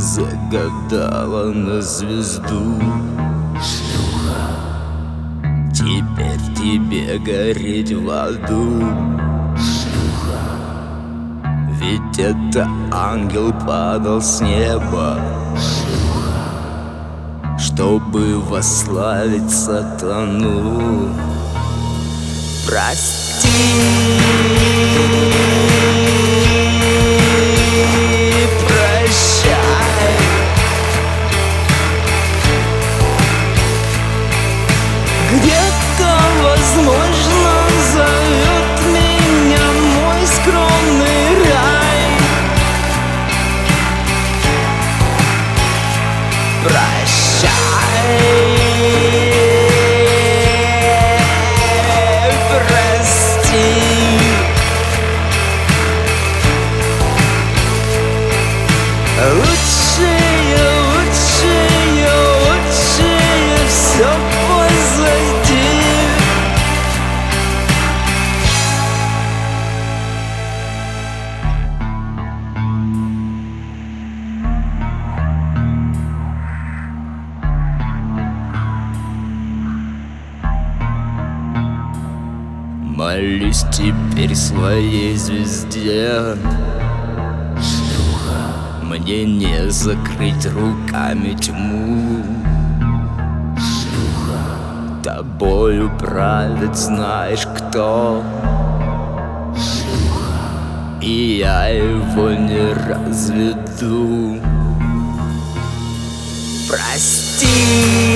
загадала на звезду. Шлюха, Теперь тебе гореть в аду. шлюха, Ведь это ангел падал с неба, шлюха, чтобы восславить сатану. Прости, прощай. Где-то, возможно, зовет меня мой скромный рай. Прощай, прости. Лучшее, лучшее, лучшее все позади. Молюсь теперь своей звезде. шлюха, Мне не закрыть руками тьму. шлюха, Тобою правит знаешь кто, шлюха, и я его не разведу. Прости,